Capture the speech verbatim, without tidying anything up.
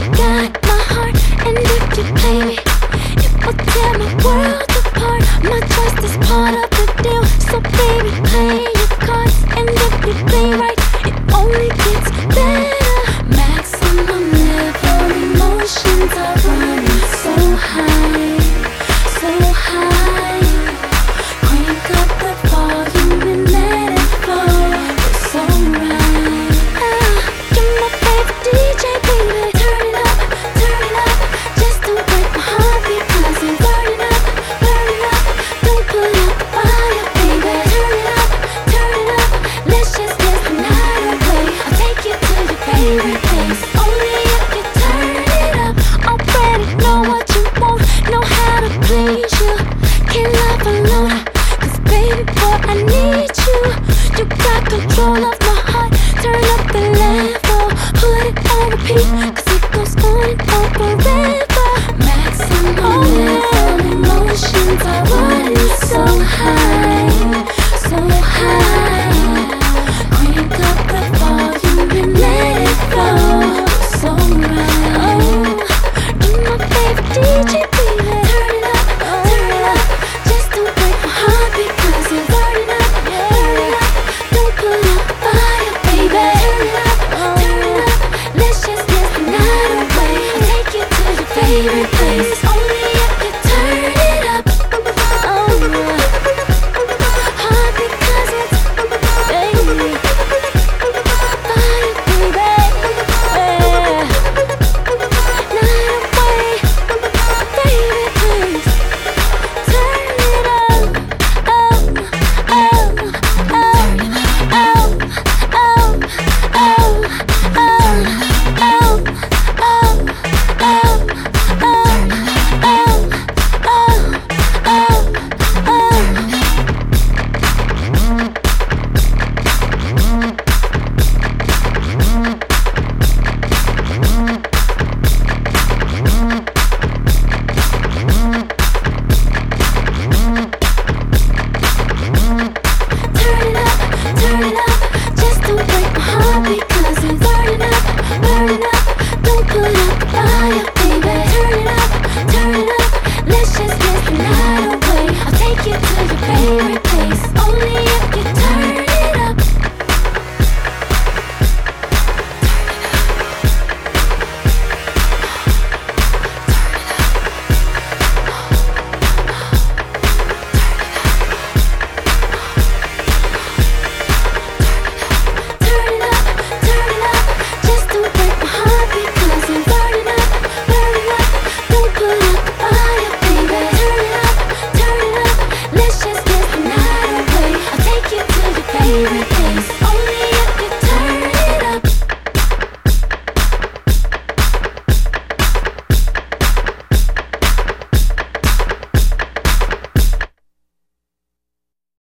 got my heart, and if you play me, it will tear my world apart. My trust is part of the deal, so baby, play your cards. And if you play right, it only gets better. Maximum level emotions are running so high, so high. Crank up the volume and let it flow. It's so right. Ah, you're my favorite D J, baby. Turn it up, turn it up, just to break my heart because I'm burning up, burning up. Don't put out the fire, baby. Turn it up, turn it up. Let's just dance the night away. I'll take you to your favorite place. Only if you turn it up. Already know what you want, know how to please you. Can't love alone, 'cause baby boy, I need you. You got control of